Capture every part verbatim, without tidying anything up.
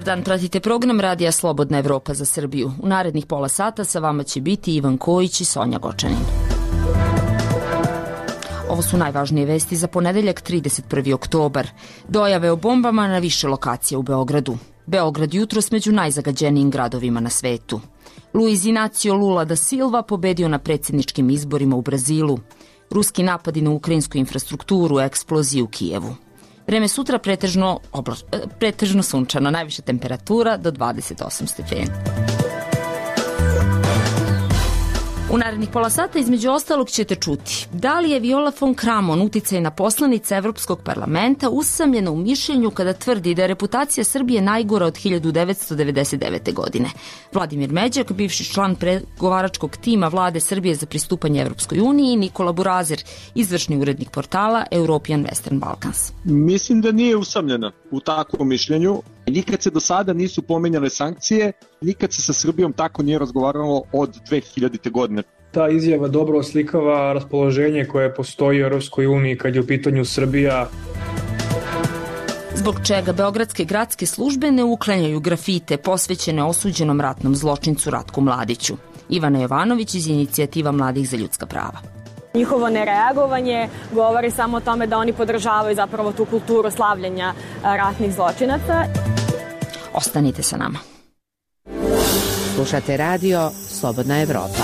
Dobar dan, pratite program Radija Slobodna Evropa za Srbiju. U narednih pola sata sa vama će biti Ivan Kojić i Sonja Gočanin. Ovo su najvažnije vesti za ponedeljak trideset prvi oktobar. Dojave o bombama na više lokacija u Beogradu. Beograd jutros među najzagađenijim gradovima na svetu. Luiz Inácio Lula da Silva pobedio na predsjedničkim izborima u Brazilu. Ruski napadi na ukrajinsku infrastrukturu, eksploziju u Kijevu. Vreme sutra pretežno, obla, pretežno sunčano, najviša temperatura do dvadeset osam stepeni. U narednih pola sata između ostalog ćete čuti da li je Viola von Kramon, uticajna poslanica Evropskog parlamenta, usamljena u mišljenju kada tvrdi da je reputacija Srbije najgora od hiljadu devetsto devedeset devete. godine. Vladimir Međak, bivši član pregovaračkog tima vlade Srbije za pristupanje Evropskoj uniji, i Nikola Burazer, izvršni urednik portala European Western Balkans. Mislim da nije usamljena u takvom mišljenju. Nikad se do sada nisu pomenjale sankcije, nikad se sa Srbijom tako nije razgovaralo od dve hiljadite. godine. Ta izjava dobro oslikava raspoloženje koje postoji u Evropskoj uniji kad je u pitanju Srbija. Zbog čega beogradske gradske službe ne uklanjaju grafite posvećene osuđenom ratnom zločincu Ratku Mladiću. Ivana Jovanović iz Inicijativa mladih za ljudska prava. Njihovo nereagovanje govori samo o tome da oni podržavaju zapravo tu kulturu slavljenja ratnih zločinaca. Ostanite sa nama. Slušate radio Slobodna Evropa.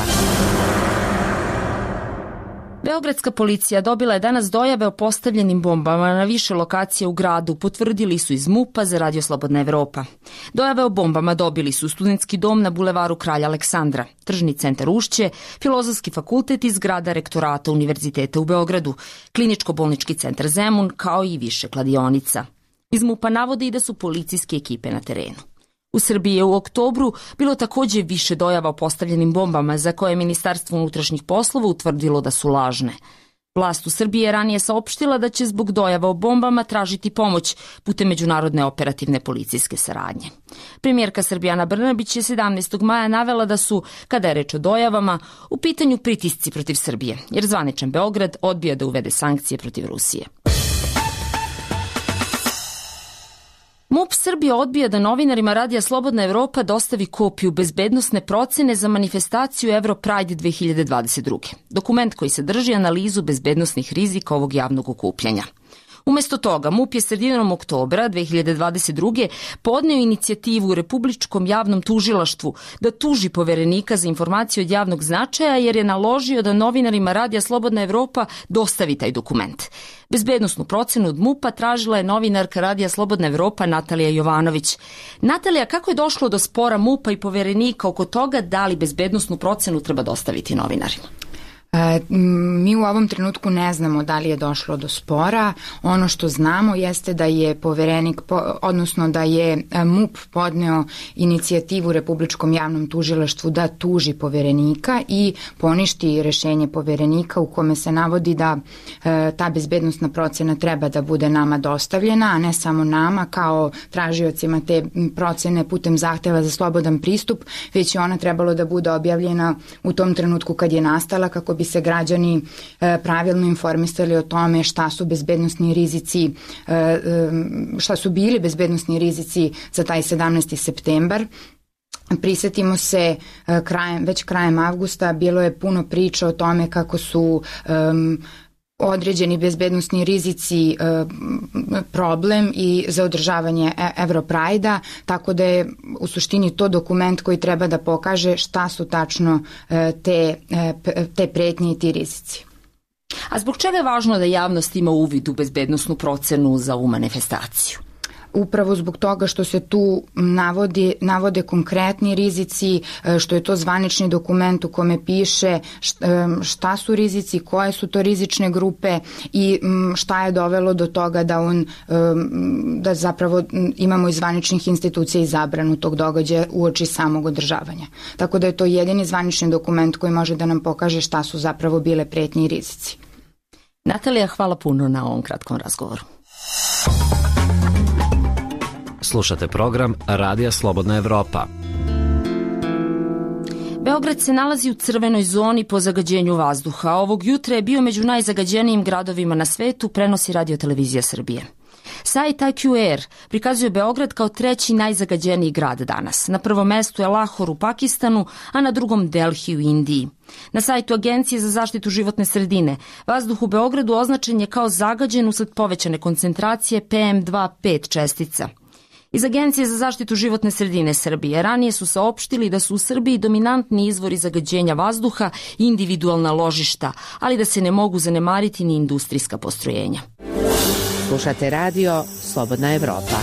Beogradska policija dobila je danas dojave o postavljenim bombama na više lokacija u gradu, potvrdili su iz MUP-a za Radio Slobodna Evropa. Dojave o bombama dobili su Studentski dom na bulevaru Kralja Aleksandra, Tržni centar Ušće, Filozofski fakultet i zgrada rektorata Univerziteta u Beogradu, Kliničko-bolnički centar Zemun, kao i više kladionica. Iz MUP-a navode i da su policijske ekipe na terenu. U Srbiji je u oktobru bilo takođe više dojava o postavljenim bombama za koje je Ministarstvo unutrašnjih poslova utvrdilo da su lažne. Vlast u Srbiji je ranije saopštila da će zbog dojava o bombama tražiti pomoć putem međunarodne operativne policijske saradnje. Premijerka Srbije Ana Brnabić je sedamnaestog maja navela da su, kada je reč o dojavama, u pitanju pritisci protiv Srbije, jer zvaničan Beograd odbija da uvede sankcije protiv Rusije. MUP Srbije odbija da novinarima Radija Slobodna Evropa dostavi kopiju bezbednosne procene za manifestaciju Europride dve hiljade dvadeset druge. Dokument koji sadrži analizu bezbednosnih rizika ovog javnog okupljanja. Umesto toga, MUP je sredinom oktobra dve hiljade dvadeset druge. podneo inicijativu u Republičkom javnom tužilaštvu da tuži Poverenika za informacije od javnog značaja jer je naložio da novinarima Radija Slobodna Evropa dostavi taj dokument. Bezbednosnu procenu od MUP-a tražila je novinarka Radija Slobodna Evropa Natalija Jovanović. Natalija, kako je došlo do spora MUP-a i Poverenika oko toga da li bezbednosnu procenu treba dostaviti novinarima? E, mi u ovom trenutku ne znamo da li je došlo do spora. Ono što znamo jeste da je Poverenik, odnosno da je MUP podneo inicijativu Republičkom javnom tužilaštvu da tuži Poverenika i poništi rešenje Poverenika u kome se navodi da e, ta bezbednosna procena treba da bude nama dostavljena, a ne samo nama kao tražiocima te procene putem zahteva za slobodan pristup, već je ona trebalo da bude objavljena u tom trenutku kad je nastala, kako bi se građani e, pravilno informisali o tome šta su bezbednosni rizici, e, šta su bili bezbednosni rizici za taj sedamnaesti septembar. Prisetimo se, e, krajem, već krajem avgusta bilo je puno priča o tome kako su um, određeni bezbednosni rizici e, problem i za održavanje Europride-a, tako da je u suštini to dokument koji treba da pokaže šta su tačno e, te, e, te pretnje i ti rizici. A zbog čega je važno da javnost ima uvid u bezbednosnu procenu za ovu manifestaciju? Upravo zbog toga što se tu navodi, navode konkretni rizici, što je to zvanični dokument u kome piše šta su rizici, koje su to rizične grupe i šta je dovelo do toga da on da zapravo imamo iz zvaničnih institucija i zabranu tog događaja uoči samog održavanja. Tako da je to jedini zvanični dokument koji može da nam pokaže šta su zapravo bile pretnje i rizici. Natalija, hvala puno na ovom kratkom razgovoru. Slušate program Radija Slobodna Evropa. Beograd se nalazi u crvenoj zoni po zagađenju vazduha. Ovog jutra je bio među najzagađenijim gradovima na svetu, prenosi Radio Televizija Srbije. Sajt I Q R prikazuje Beograd kao treći najzagađeniji grad danas. Na prvom mestu je Lahor u Pakistanu, a na drugom Delhi u Indiji. Na sajtu Agencije za zaštitu životne sredine vazduh u Beogradu označen je kao zagađen usled povećane koncentracije P M dva pet čestica. Iz Agencije za zaštitu životne sredine Srbije ranije su saopštili da su u Srbiji dominantni izvori zagađenja vazduha individualna ložišta, ali da se ne mogu zanemariti ni industrijska postrojenja. Slušate radio Slobodna Evropa.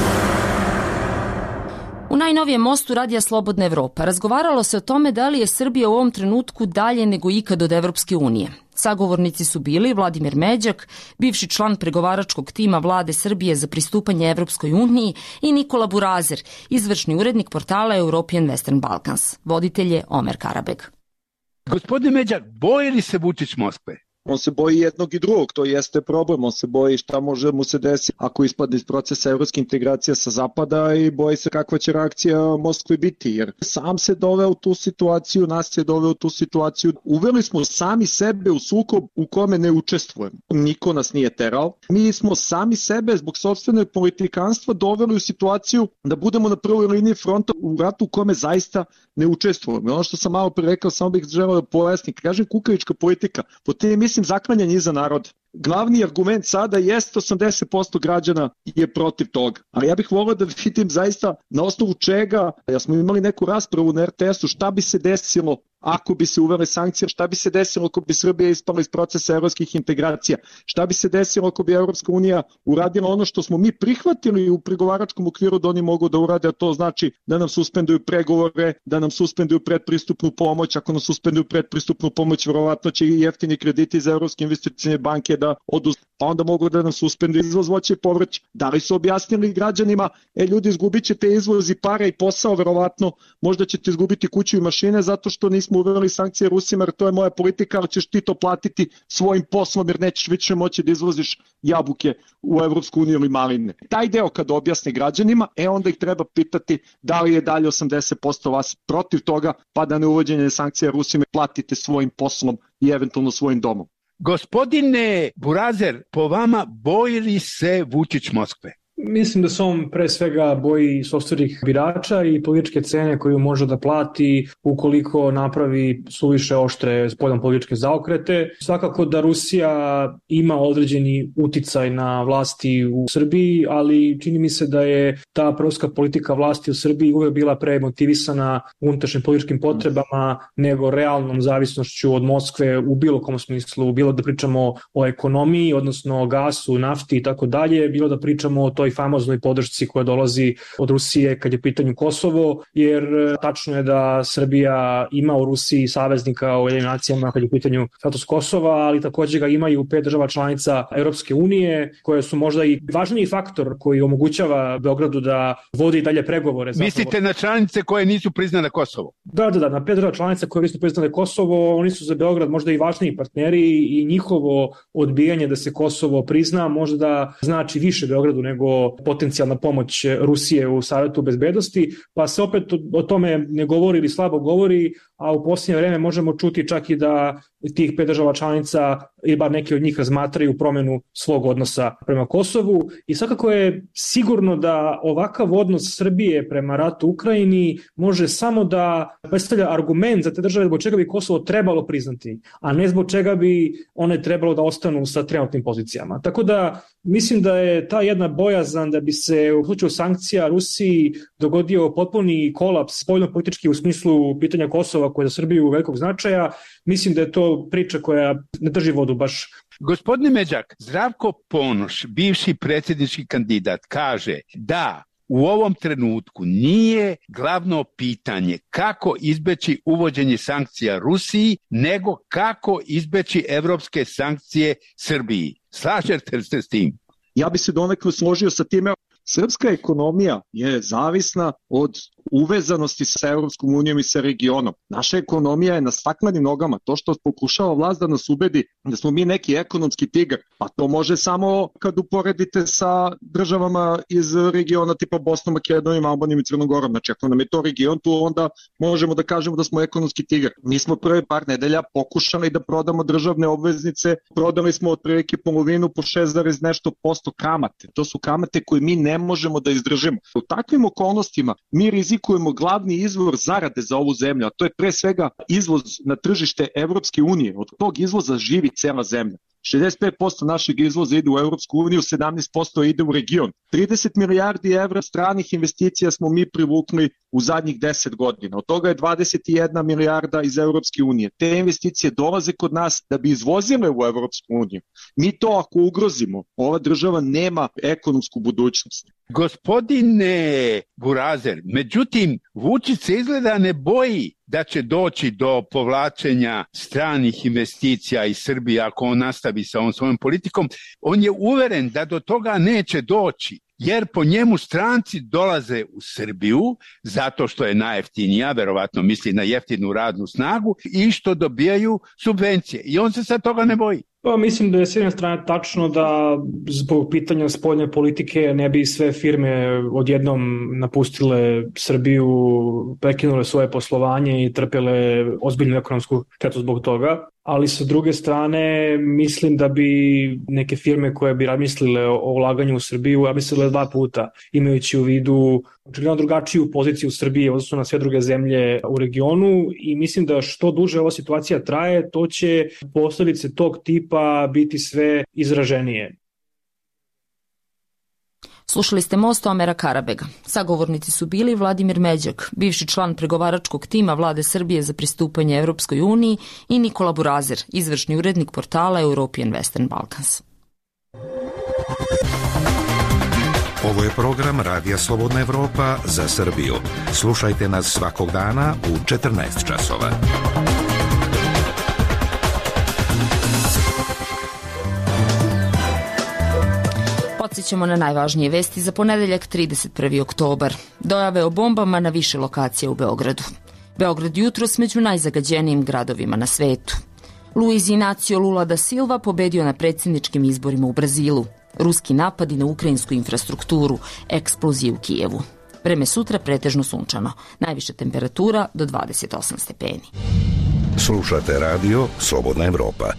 U najnovijem mostu Radija Slobodna Evropa razgovaralo se o tome da li je Srbija u ovom trenutku dalje nego ikad od Evropske unije. Sagovornici su bili Vladimir Međak, bivši član pregovaračkog tima vlade Srbije za pristupanje Evropskoj uniji, i Nikola Burazer, izvršni urednik portala European Western Balkans. Voditelj je Omer Karabeg. Gospodine Međak, boji li se Vučić Moskve? On se boji jednog i drugog, to jeste problem, on se boji šta može mu se desiti ako ispadne iz procesa evropske integracije sa zapada i boji se kakva će reakcija Moskve biti, jer sam se doveo u tu situaciju, nas se doveo u tu situaciju, uveli smo sami sebe u sukob u kome ne učestvujemo, niko nas nije terao, mi smo sami sebe zbog sopstvenog politikanstva doveli u situaciju da budemo na prvoj liniji fronta u ratu u kome zaista ne učestvujemo. Ono što sam malo pre rekao, samo bih želeo da pojasnim, kažem kukavička politika, po te mislim zaklanjanje iza naroda. Glavni argument sada jeste osamdeset posto građana je protiv toga. Ali ja bih volio da vidim zaista na osnovu čega, ja smo imali neku raspravu na R T S-u, šta bi se desilo ako bi se uvele sankcije, šta bi se desilo ako bi Srbija ispala iz procesa evropskih integracija, šta bi se desilo ako bi Evropska unija uradila ono što smo mi prihvatili u pregovaračkom okviru da oni mogu da urade, a to znači da nam suspenduju pregovore, da nam suspenduju predpristupnu pomoć, ako nam suspenduju predpristupnu pomoć, verovatno će i jeftini krediti iz Evropske investicione banke da odu, pa onda mogu da nam suspenduju izvoz voća i povrća. Da li su objasnili građanima, e ljudi, izgubit ćete izvoz i pare i posao, verovatno, možda ćete izgubiti kuću i mašine zato što nismo uveli sankcije Rusima, jer to je moja politika, ali ćeš ti to platiti svojim poslom, jer nećeš više moći da izvoziš jabuke u Evropsku uniju ili maline. Taj deo kad objasne građanima, e onda ih treba pitati da li je dalje osamdeset posto vas protiv toga, pa da ne uvođenje sankcija Rusima platite svojim poslom i eventualno svojim domom. Gospodine Burazer, po vama boji li se Vučić Moskve? Mislim da se on pre svega boji sopstvenih birača i političke cene koju može da plati ukoliko napravi suviše oštre spoljno političke zaokrete. Svakako da Rusija ima određeni uticaj na vlasti u Srbiji, ali čini mi se da je ta proruska politika vlasti u Srbiji uvek bila pre motivisana unutrašnjim političkim potrebama nego realnom zavisnošću od Moskve u bilo kom smislu, bilo da pričamo o ekonomiji, odnosno o gasu, nafti i tako dalje, bilo da pričamo o toj famoznoj podršci koja dolazi od Rusije kad je pitanju Kosovo, jer tačno je da Srbija ima u Rusiji saveznika u Ujedinjenim nacijama kad je pitanju status Kosova, ali takođe ga imaju pet država članica Evropske unije, koje su možda i važniji faktor koji omogućava Beogradu da vodi dalje pregovore. Mislite na članice koje nisu priznale Kosovo? Da, da, da, na pet država članica koje nisu priznale Kosovo, oni su za Beograd možda i važniji partneri i njihovo odbijanje da se Kosovo prizna možda znači više Beogradu nego potencijalna pomoć Rusije u Savetu bezbednosti, pa se opet o tome ne govori ili slabo govori, a u posljednje vreme možemo čuti čak i da tih pet država članica ili bar neki od njih razmatraju promenu svog odnosa prema Kosovu i svakako je sigurno da ovakav odnos Srbije prema ratu u Ukrajini može samo da predstavlja argument za te države zbog čega bi Kosovo trebalo priznati, a ne zbog čega bi one trebalo da ostanu sa trenutnim pozicijama. Tako da mislim da je ta jedna bojazan da bi se u slučaju sankcija Rusiji dogodio potpuni kolaps spoljno-politički u smislu pitanja Kosova koje je za Srbiju velikog značaja, mislim da je to priča koja ne drži vodu baš. Gospodine Međak, Zdravko Ponoš, bivši predsjednički kandidat, kaže da u ovom trenutku nije glavno pitanje kako izbeći uvođenje sankcija Rusiji, nego kako izbeći evropske sankcije Srbiji. Slažete li se s tim? Ja bi se donekle složio sa time. Srpska ekonomija je zavisna od uvezanosti sa Evropskom unijom i sa regionom. Naša ekonomija je na staklenim nogama. To što pokušava vlast da nas ubedi da smo mi neki ekonomski tigar, pa to može samo kad uporedite sa državama iz regiona tipa Bosnom, Makedonijom, Albanijom i Crnogorom. Znači, ako nam je to region, tu onda možemo da kažemo da smo ekonomski tigar. Mi smo prve par nedelja pokušali da prodamo državne obveznice, prodali smo otprilike polovinu po šest zarez nešto posto kamate. To su kamate koje mi ne možemo da izdržimo. U takvim okolnostima mi rizikujemo glavni izvor zarade za ovu zemlju, a to je pre svega izvoz na tržište Evropske unije. Od tog izvoza živi cela zemlja. šezdeset pet posto našeg izvoza ide u Evropsku uniju, sedamnaest posto ide u region. trideset milijardi evra stranih investicija smo mi privukli u zadnjih deset godina. Od toga je dvadeset jedna milijarda iz Evropske unije. Te investicije dolaze kod nas da bi izvozile u Evropsku uniju. Mi to ako ugrozimo, ova država nema ekonomsku budućnost. Gospodine Burazer, međutim, Vučić se izgleda ne boji da će doći do povlačenja stranih investicija iz Srbije ako on nastavi sa ovom svojom politikom. On je uveren da do toga neće doći, jer po njemu stranci dolaze u Srbiju zato što je najjeftinija, verovatno misli na jeftinu radnu snagu, i što dobijaju subvencije. I on se sad toga ne boji. Pa, mislim da je s jedne strane tačno da zbog pitanja spoljne politike ne bi sve firme odjednom napustile Srbiju, prekinule svoje poslovanje i trpele ozbiljnu ekonomsku štetu zbog toga. Ali sa druge strane mislim da bi neke firme koje bi razmislile o ulaganju u Srbiju razmislile dva puta, imajući u vidu očigledno drugačiju poziciju Srbije odnosno na sve druge zemlje u regionu, i mislim da što duže ova situacija traje, to će posledice tog tipa biti sve izraženije. Slušali ste Most Omera Karabega. Sagovornici su bili Vladimir Međak, bivši član pregovaračkog tima Vlade Srbije za pristupanje Evropskoj uniji, i Nikola Burazer, izvršni urednik portala European Western Balkans. Ovo je program Radija Slobodna Evropa za Srbiju. Slušajte nas svakog dana u četrnaest časova. Podsjećamo na najvažnije vesti za ponedeljak trideset prvi oktobar. Dojave o bombama na više lokacija u Beogradu. Beograd jutros među najzagađenijim gradovima na svetu. Luiz Inacio Lula da Silva pobedio na predsjedničkim izborima u Brazilu. Ruski napadi na ukrajinsku infrastrukturu, eksplozije u Kijevu. Vreme sutra pretežno sunčano. Najviša temperatura do dvadeset osam stepeni. Slušate radio Slobodna Evropa.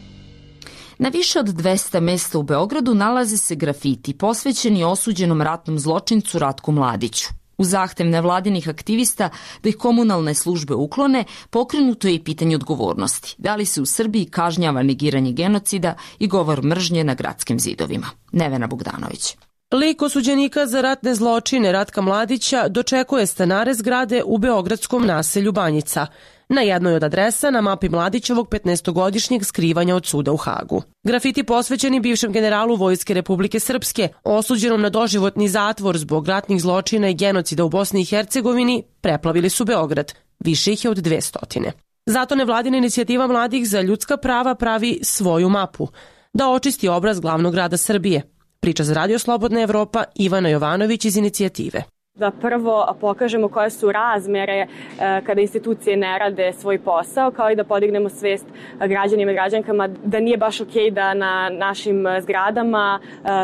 Na više od dvesta mesta u Beogradu nalaze se grafiti posvećeni osuđenom ratnom zločincu Ratku Mladiću. U zahtev nevladinih aktivista da ih komunalne službe uklone, pokrenuto je i pitanje odgovornosti. Da li se u Srbiji kažnjava negiranje genocida i govor mržnje na gradskim zidovima? Nevena Bogdanović. Lik osuđenika za ratne zločine Ratka Mladića dočekuje stanare zgrade u beogradskom naselju Banjica. Na jednoj od adresa na mapi Mladićevog petnaestogodišnjeg skrivanja od suda u Hagu. Grafiti posvećeni bivšem generalu Vojske Republike Srpske, osuđenom na doživotni zatvor zbog ratnih zločina i genocida u Bosni i Hercegovini, preplavili su Beograd. Više ih je od dvestotine. Zato nevladina inicijativa mladih za ljudska prava pravi svoju mapu, da očisti obraz glavnog grada Srbije. Priča za Radio Slobodna Evropa Ivana Jovanović iz inicijative. Da prvo pokažemo koje su razmere kada institucije ne rade svoj posao, kao i da podignemo svest građanima i građankama da nije baš okej da na našim zgradama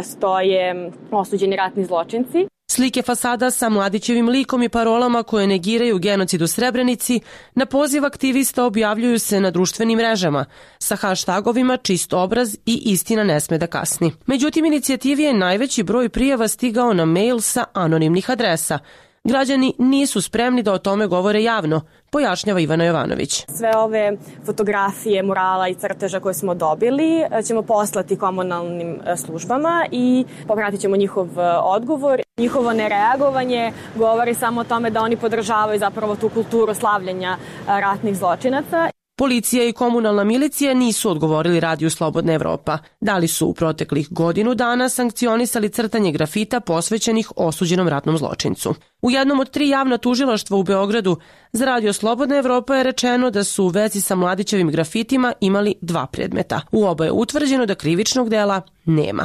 stoje osuđeni ratni zločinci. Slike fasada sa Mladićevim likom i parolama koje negiraju genocid u Srebrenici na poziv aktivista objavljuju se na društvenim mrežama sa hashtagovima čist obraz i istina ne sme da kasni. Međutim, inicijativi je najveći broj prijava stigao na mail sa anonimnih adresa. Građani nisu spremni da o tome govore javno, pojašnjava Ivana Jovanović. Sve ove fotografije, murala i crteža koje smo dobili ćemo poslati komunalnim službama i popratit ćemo njihov odgovor. Njihovo nereagovanje govori samo o tome da oni podržavaju zapravo tu kulturu slavljenja ratnih zločinaca. Policija i komunalna milicija nisu odgovorili Radiju Slobodna Evropa. Da li su u proteklih godinu dana sankcionisali crtanje grafita posvećenih osuđenom ratnom zločincu. U jednom od tri javna tužilaštva u Beogradu za Radio Slobodna Evropa je rečeno da su u vezi sa Mladićevim grafitima imali dva predmeta. U oba je utvrđeno da krivičnog dela nema.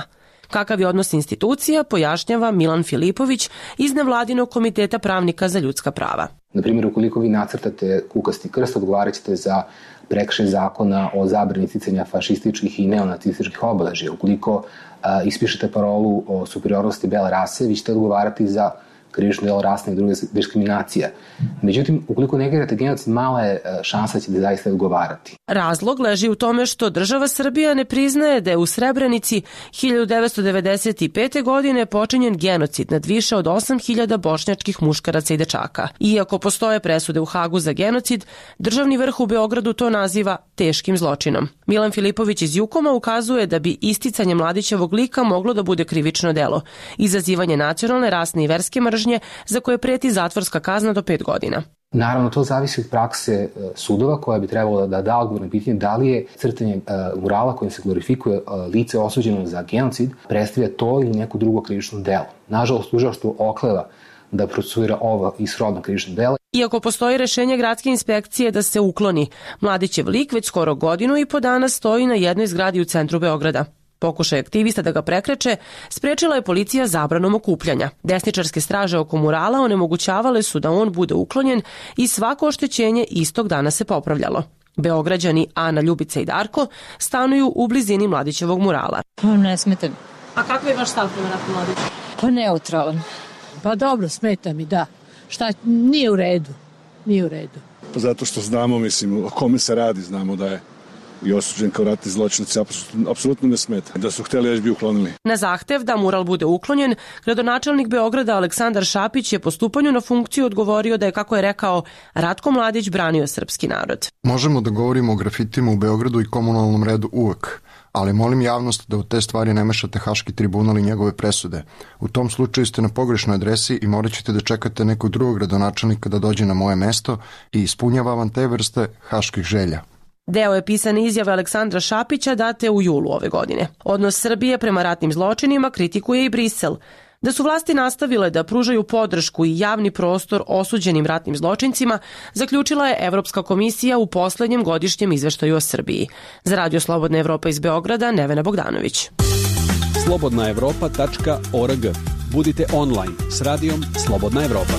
Kakav je odnos institucija, pojašnjava Milan Filipović iz nevladinog komiteta pravnika za ljudska prava. Na primjer, ukoliko vi nacrtate kukasti krst, odgovarat ćete za prekršaj zakona o zabrani isticanja fašističkih i neonacističkih obeležja. Ukoliko a, ispišete parolu o superiornosti bele rase, vi ćete odgovarati za krivično delo rasne i druge diskriminacije. Međutim, ukoliko negirate genocid, mala je šansa da ćete zaista odgovarati. Razlog leži u tome što država Srbija ne priznaje da je u Srebrenici hiljadu devetsto devedeset pete. godine počinjen genocid nad više od osam hiljada bošnjačkih muškaraca i dečaka. Iako postoje presude u Hagu za genocid, državni vrh u Beogradu to naziva teškim zločinom. Milan Filipović iz Jukoma ukazuje da bi isticanje Mladićevog lika moglo da bude krivično delo, izazivanje nacionalne, rasne i verske mržnje za koje preti zatvorska kazna do pet godina. Naravno, to zavisi od prakse sudova koja bi trebalo da da odgovor na pitanje da li je crtanje murala kojim se glorifikuje lice osuđeno za genocid predstavlja to ili neko drugo krivično delo. Nažalost, tužilaštvo okleva da procesuira ovo i srodno krivično delo. Iako postoji rešenje gradske inspekcije da se ukloni, Mladićev lik već skoro godinu i po dana stoji na jednoj zgradi u centru Beograda. Pokušaj aktivista da ga prekreče sprečila je policija zabranom okupljanja. Desničarske straže oko murala onemogućavale su da on bude uklonjen i svako oštećenje istog dana se popravljalo. Beograđani Ana, Ljubica i Darko stanuju u blizini Mladićevog murala. Ne smeta mi. A kakav je vaš stav prema Ratku Mladiću? Pa neutralan. Pa dobro, smeta mi, da. Šta, nije u redu. Nije u redu. Pa zato što znamo, mislim, o kome se radi, znamo da je i osuđen kao ratni zločinac, apsolutno ne smeta. Da su hteli, već bi uklonili. Na zahtev da mural bude uklonjen, gradonačelnik Beograda Aleksandar Šapić je po stupanju na funkciju odgovorio da je, kako je rekao, Ratko Mladić branio srpski narod. Možemo da govorimo o grafitima u Beogradu i komunalnom redu uvek, ali molim javnost da u te stvari ne mešate Haški tribunal i njegove presude. U tom slučaju ste na pogrešnoj adresi i morat ćete da čekate nekog drugog gradonačelnika da dođe na moje mesto i ispunjava vam te vrste haških želja. Deo je pisane izjave Aleksandra Šapića date u julu ove godine. Odnos Srbije prema ratnim zločinima kritikuje i Brisel. Da su vlasti nastavile da pružaju podršku i javni prostor osuđenim ratnim zločincima, zaključila je Evropska komisija u poslednjem godišnjem izveštaju o Srbiji. Za Radio Slobodna Evropa iz Beograda, Nevena Bogdanović. slobodna evropa tačka org. Budite online s radijom Slobodna Evropa.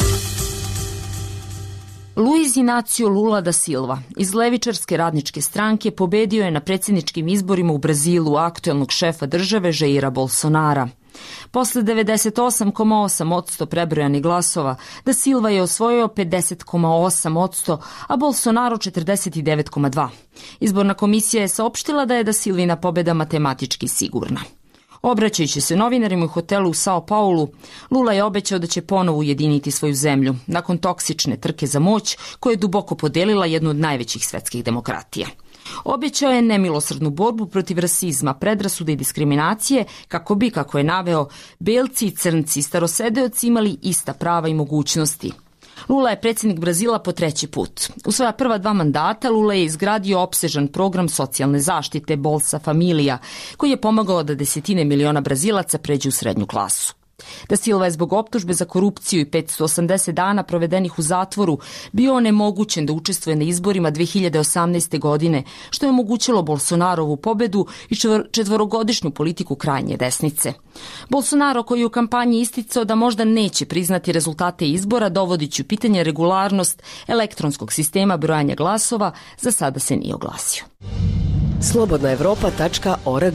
Luiz Inácio Lula da Silva iz levičarske radničke stranke pobedio je na predsjedničkim izborima u Brazilu aktuelnog šefa države Jaira Bolsonara. Posle devedeset osam zarez osam posto prebrojanih glasova, da Silva je osvojio pedeset zarez osam posto, a Bolsonaro četrdeset devet zarez dva. Izborna komisija je saopštila da je da Silvina pobeda matematički sigurna. Obraćajući se novinarima u hotelu u Sao Paulu, Lula je obećao da će ponovo ujediniti svoju zemlju nakon toksične trke za moć koja je duboko podelila jednu od najvećih svetskih demokratija. Obećao je nemilosrdnu borbu protiv rasizma, predrasude i diskriminacije kako bi, kako je naveo, belci i crnci, starosedeoci imali ista prava i mogućnosti. Lula je predsjednik Brazila po treći put. U svoja prva dva mandata Lula je izgradio opsežan program socijalne zaštite Bolsa Familia, koji je pomagao da desetine miliona Brazilaca pređu u srednju klasu. Da Silva je zbog optužbe za korupciju i petsto osamdeset dana provedenih u zatvoru bio onemogućen da učestvuje na izborima dve hiljade osamnaeste. godine, što je omogućilo Bolsonarovu pobedu i četvorogodišnju politiku krajnje desnice. Bolsonaro, koji je u kampanji isticao da možda neće priznati rezultate izbora, dovodići u pitanje regularnost elektronskog sistema brojanja glasova, za sada se nije oglasio. slobodna evropa tačka org.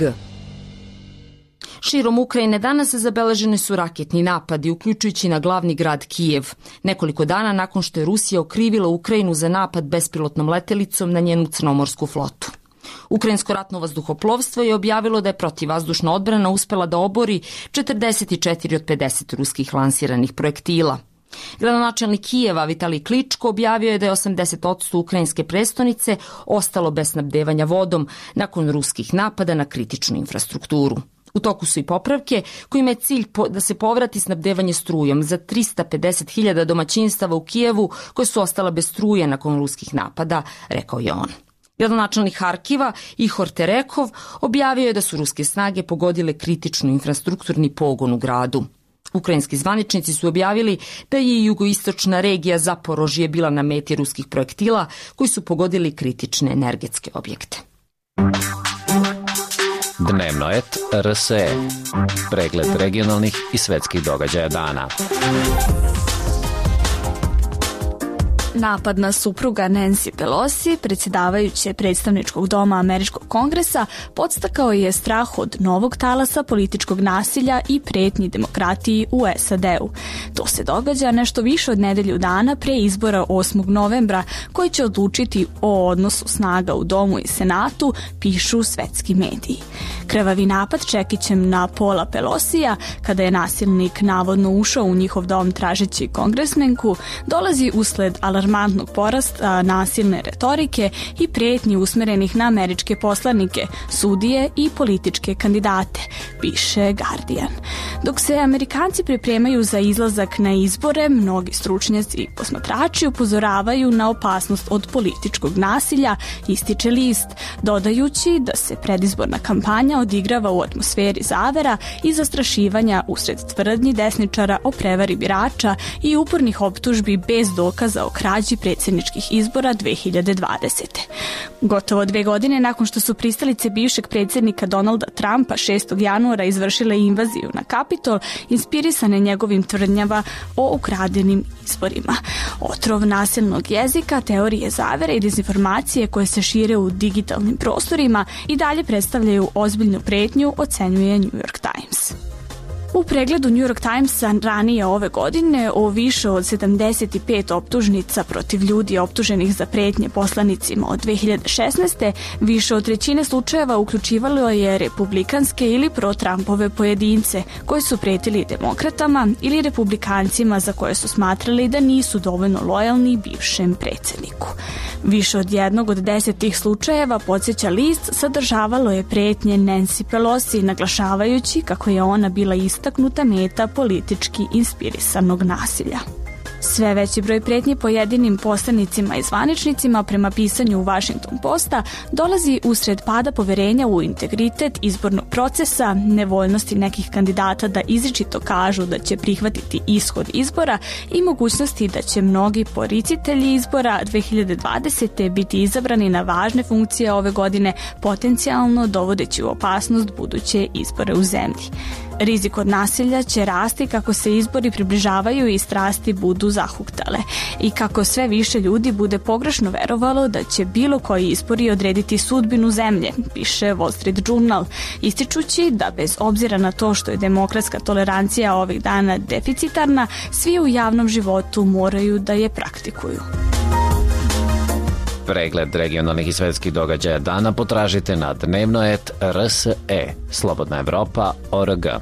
Širom Ukrajine danas zabeleženi su raketni napadi, uključujući na glavni grad Kijev, nekoliko dana nakon što je Rusija okrivila Ukrajinu za napad bespilotnom letelicom na njenu crnomorsku flotu. Ukrajinsko ratno vazduhoplovstvo je objavilo da je protivvazdušna odbrana uspela da obori četrdeset četiri od pedeset ruskih lansiranih projektila. Gradonačelnik Kijeva Vitalij Kličko objavio je da je osamdeset posto ukrajinske prestonice ostalo bez snabdevanja vodom nakon ruskih napada na kritičnu infrastrukturu. U toku su i popravke kojima je cilj da se povrati snabdevanje strujom za trista pedeset hiljada domaćinstava u Kijevu koje su ostala bez struje nakon ruskih napada, rekao je on. Gradonačelnik Harkiva Ihor Terekov objavio je da su ruske snage pogodile kritičnu infrastrukturni pogon u gradu. Ukrajinski zvaničnici su objavili da je jugoistočna regija Zaporožje bila na meti ruskih projektila koji su pogodili kritične energetske objekte. Dnevno et R S E. Pregled regionalnih i svetskih događaja dana. Napad na supruga Nancy Pelosi, predsjedavajuće predstavničkog doma Američkog kongresa, podstakao je strah od novog talasa političkog nasilja i pretnji demokratiji u S A D-u. To se događa nešto više od nedelju dana pre izbora osmog novembra, koji će odlučiti o odnosu snaga u domu i senatu, pišu svetski mediji. Krvavi napad čekićem na Paula Pelosija, kada je nasilnik navodno ušao u njihov dom tražeći kongresmenku, dolazi usled alarmantnog porasta nasilne retorike i pretnji usmerenih na američke poslanike, sudije i političke kandidate, piše Guardian. Dok se Amerikanci pripremaju za izlazak na izbore, mnogi stručnjaci i posmatrači upozoravaju na opasnost od političkog nasilja, ističe list, dodajući da se predizborna kampanja odigrava u atmosferi zavera i zastrašivanja usred tvrdnji desničara o prevari birača i upornih optužbi bez dokaza o krađi predsjedničkih izbora dve hiljade dvadesete. Gotovo dve godine nakon što su pristalice bivšeg predsjednika Donalda Trumpa šestog januara izvršile invaziju na Kapitol, inspirisane njegovim tvrdnjama o ukradenim izborima. Otrov nasilnog jezika, teorije zavere i dezinformacije koje se šire u digitalnim prostorima i dalje predstavljaju ozbiljnu pretnju, ocenjuje New York Times. U pregledu New York Timesa ranije ove godine o više od sedamdeset pet optužnica protiv ljudi optuženih za pretnje poslanicima od dve hiljade šesnaeste. više od trećine slučajeva uključivalo je republikanske ili pro-Trumpove pojedince koji su pretili demokratama ili republikancima za koje su smatrali da nisu dovoljno lojalni bivšem predsjedniku. Više od jednog od deset tih slučajeva, podsjeća list, sadržavalo je pretnje Nancy Pelosi, naglašavajući kako je ona bila istaknuta meta politički inspirisanog nasilja. Sve veći broj pretnji pojedinim poslanicima i zvaničnicima, prema pisanju Washington Posta, dolazi usred pada poverenja u integritet izbornog procesa, nevoljnosti nekih kandidata da izričito kažu da će prihvatiti ishod izbora i mogućnosti da će mnogi poricitelji izbora dve hiljade dvadesete. biti izabrani na važne funkcije ove godine, potencijalno dovodeći u opasnost buduće izbore u zemlji. Rizik od nasilja će rasti kako se izbori približavaju i strasti budu zahuktale i kako sve više ljudi bude pogrešno verovalo da će bilo koji izbori odrediti sudbinu zemlje, piše Wall Street Journal, ističući da bez obzira na to što je demokratska tolerancija ovih dana deficitarna, svi u javnom životu moraju da je praktikuju. Pregled regionalnih i svetskih događaja dana potražite na dnevno et R S E, Slobodna Evropa, O R G.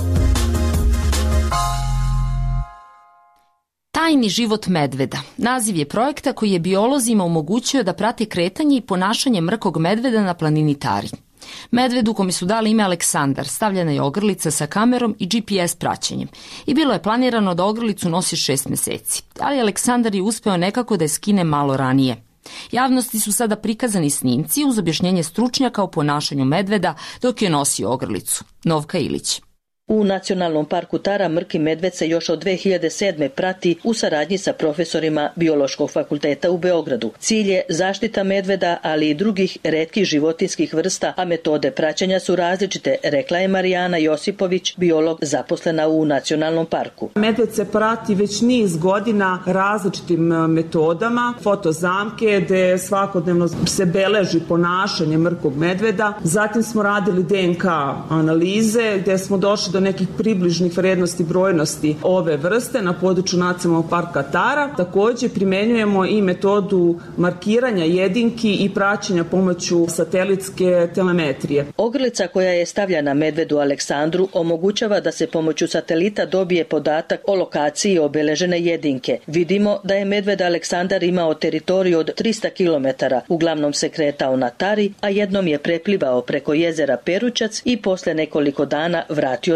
Tajni život medveda. Naziv je projekta koji je biolozima omogućio da prate kretanje i ponašanje mrkog medveda na planini Tari. Medvedu kome su dali ime Aleksandar stavljena je ogrlica sa kamerom i G P S praćenjem i bilo je planirano da ogrlicu nosi šest meseci, ali Aleksandar je uspeo nekako da je skine malo ranije. Javnosti su sada prikazani snimci uz objašnjenje stručnjaka o ponašanju medveda dok je nosio ogrlicu. Novka Ilić. U Nacionalnom parku Tara mrki medved se još od dve hiljade sedme. prati u saradnji sa profesorima Biološkog fakulteta u Beogradu. Cilj je zaštita medveda, ali i drugih retkih životinskih vrsta, a metode praćenja su različite, rekla je Marijana Josipović, biolog zaposlena u Nacionalnom parku. Medved se prati već niz godina različitim metodama, fotozamke gde svakodnevno se beleži ponašanje mrkog medveda. Zatim smo radili D N K analize gde smo došli do nekih približnih vrednosti brojnosti ove vrste na području Nacionalnog parka Tara. Takođe primenjujemo i metodu markiranja jedinki i praćenja pomoću satelitske telemetrije. Ogrlica koja je stavljena medvedu Aleksandru omogućava da se pomoću satelita dobije podatak o lokaciji obeležene jedinke. Vidimo da je medved Aleksandar imao teritoriju od trista kilometara, uglavnom se kretao na Tari, a jednom je preplivao preko jezera Perućac i posle nekoliko dana vratio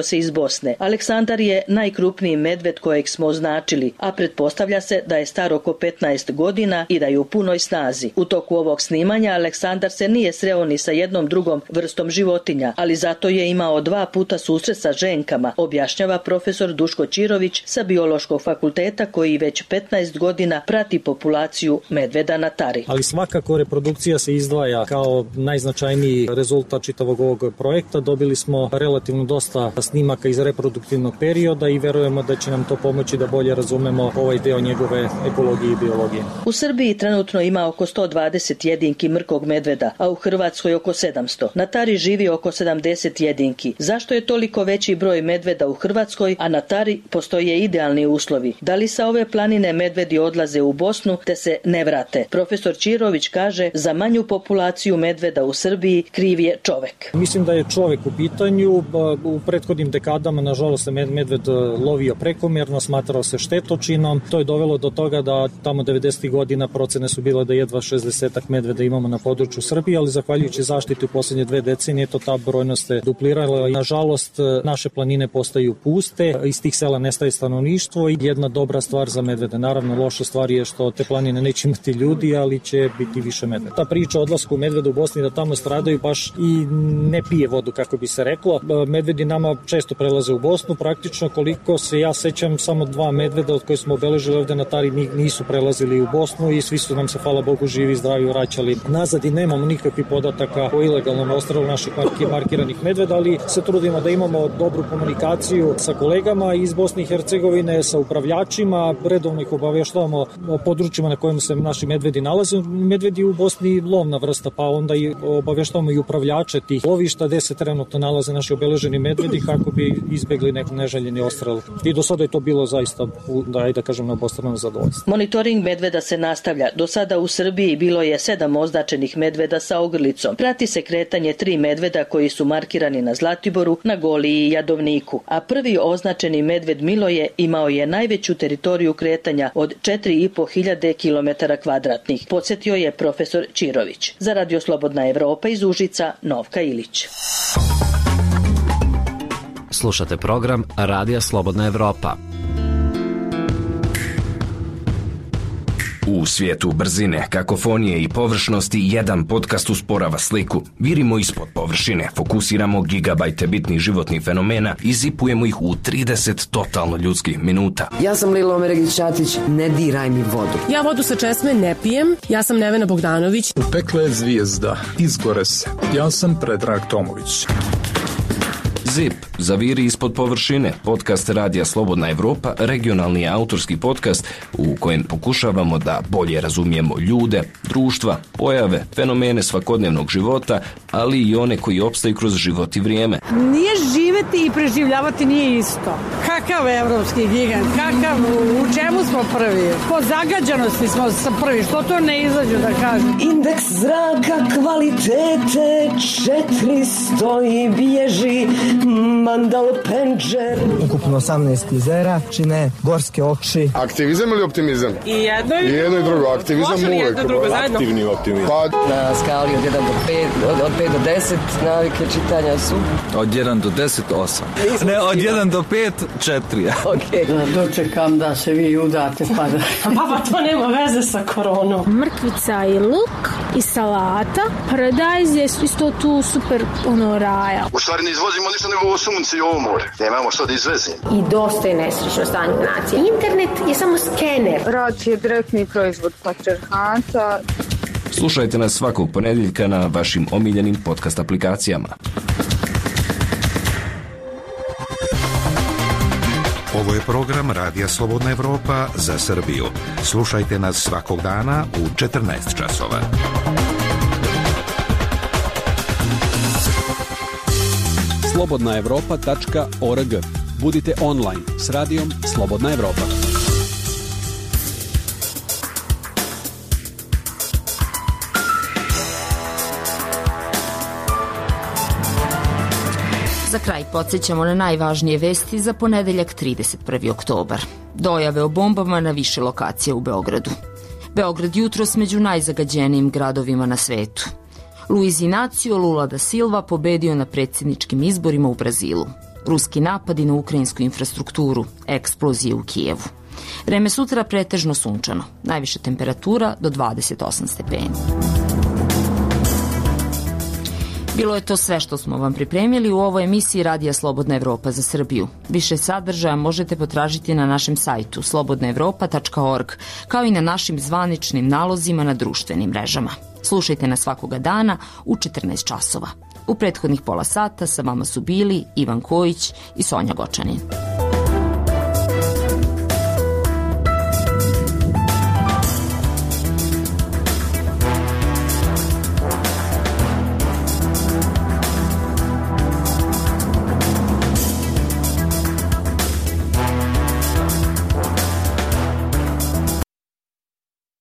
prenose iz Bosne. Aleksandar je najkrupniji medved kojeg smo označili, a pretpostavlja se da je star oko petnaest godina i da je u punoj snazi. U toku ovog snimanja Aleksandar se nije sreo ni sa jednom drugom vrstom životinja, ali zato je imao dva puta susret sa ženkama, objašnjava profesor Duško Čirović sa Biološkog fakulteta koji već petnaest godina prati populaciju medveda na Tari. Ali svakako reprodukcija se izdvaja kao najznačajniji rezultat čitavog ovog projekta. Dobili smo relativno dosta snimaka iz reproduktivnog perioda i verujemo da će nam to pomoći da bolje razumemo ovaj deo njegove ekologije i biologije. U Srbiji trenutno ima oko sto dvadeset jedinki mrkog medveda, a u Hrvatskoj oko sedamsto. Na Tari živi oko sedamdeset jedinki. Zašto je toliko veći broj medveda u Hrvatskoj, a na Tari postoje idealni uslovi? Da li sa ove planine medvedi odlaze u Bosnu te se ne vrate? Profesor Čirović kaže, za manju populaciju medveda u Srbiji kriv je čovek. Mislim da je čovek u pitanju. U prethodnim dekadama, nažalost, se medved lovio prekomerno, smatrao se štetočinom. To je dovelo do toga da tamo devedesetih godina procene su bile da jedva šezdesetak medveda imamo na području Srbije, ali zahvaljujući zaštiti u poslednje dve decenije to ta brojnost je duplirala i nažalost naše planine postaju puste, iz tih sela nestaje stanovništvo i jedna dobra stvar za medvede. Naravno, loša stvar je što te planine neće imati ljudi, ali će biti više medveda. Ta priča o odlasku medveda u Bosni da tamo stradaju baš i ne pije vodu, kako bi se reklo. Medvedi nama često prelaze u Bosnu, praktično koliko se ja sećam, samo dva medveda od koje smo obeležili ovde na Tari nisu prelazili u Bosnu i svi su nam se, hvala Bogu, živi i zdravi vraćali nazad i nemamo nikakvih podataka o ilegalnom odstrelu naših markiranih medveda, ali se trudimo da imamo dobru komunikaciju sa kolegama iz Bosne i Hercegovine, sa upravljačima, redovno ih obavještavamo o područjima na kojima se naši medvedi nalaze. Medvedi u Bosni lovna vrsta, pa onda i obavještavamo i upravljače tih lovišta gde se trenutno nalaze naši obeleženi medvedi kako bi izbegli neki neželjeni odstrel. I do sada je to bilo zaista, da ajde da kažem, na obostrano zadovoljstvo. Monitoring medveda se nastavlja. Do sada u Srbiji bilo je sedam označenih medveda sa ogrlicom. Prati se kretanje tri medveda koji su markirani na Zlatiboru, na Goliji i Jadovniku. A prvi označeni medved Miloje imao je najveću teritoriju kretanja od četiri i po hiljade kilometara kvadratnih, podsjetio je profesor Čirović. Za Radio Slobodna Evropa iz Užica, Novka Ilić. Slušate program Radija Slobodna Evropa. U svijetu brzine, kakofonije i površnosti jedan podcast usporava sliku. Virimo ispod površine, fokusiramo gigabajte bitnih životnih fenomena i zipujemo ih u trideset totalno ljudskih minuta. Ja sam Lila Omeregić-Ćatić, ne diraj mi vodu. Ja vodu sa česme ne pijem, ja sam Nevena Bogdanović. U pekle je zvijezda, izgore se. Ja sam Predrag Tomović. Zip, zaviri ispod površine, podcast Radija Slobodna Evropa, regionalni autorski podcast u kojem pokušavamo da bolje razumijemo ljude, društva, pojave, fenomene svakodnevnog života, ali i one koji opstaju kroz život i vrijeme. Nije živeti i preživljavati nije isto. Kakav evropski gigant, kakav, u čemu smo prvi? Po zagađanosti smo prvi, što to ne izađu da kažem? Indeks zraka kvalitete četiristo i bježi Mandal Penđer. Ukupno osamnaest jezera čine gorske oči. Aktivizam ili optimizam? I jedno i, I jedno i drugo. Aktivizam uvek. Jedno drugo zajedno. Aktivni optimizam. Pa... Na skali od jedan do pet, od, od pet do deset navike čitanja su? Od jedan do deset, osam. Ne, od jedan do pet, četiri. Okej. Okay. Da dočekam da se vi udate pa da... Papa, to nema veze sa koronom. Mrkvica i luk i salata. Paradajz je isto tu super ono raja. U stvari ne izvozimo ništa nego ovo sunce i ovo more. Nemamo što da izvezimo. I dosta je nesrećno stanje nacije. Internet je samo skener. Rad je direktni proizvod patriarhata. Slušajte nas svakog ponedjeljka na vašim omiljenim podcast aplikacijama. Ovo je program Radija Slobodna Evropa za Srbiju. Slušajte nas svakog dana u četrnaest časova. slobodna evropa tačka org. Budite online s radijom Slobodna Evropa. Za kraj podsjećamo na najvažnije vesti za ponedeljak trideset prvi oktobar. Dojave o bombama na više lokacija u Beogradu. Beograd jutros među najzagađenijim gradovima na svetu. Luiz Inácio Lula da Silva pobedio na predsjedničkim izborima u Brazilu. ruski napadi na ukrajinsku infrastrukturu, eksplozije u Kijevu. Vreme sutra pretežno sunčano, najviša temperatura do dvadeset osam stepeni. Bilo je to sve što smo vam pripremili u ovoj emisiji Radija Slobodna Evropa za Srbiju. Više sadržaja možete potražiti na našem sajtu slobodna evropa tačka org, kao i na našim zvaničnim nalozima na društvenim mrežama. Slušajte nas svakoga dana u četrnaest časova. U prethodnih pola sata sa vama su bili Ivan Kojić i Sonja Gočanin.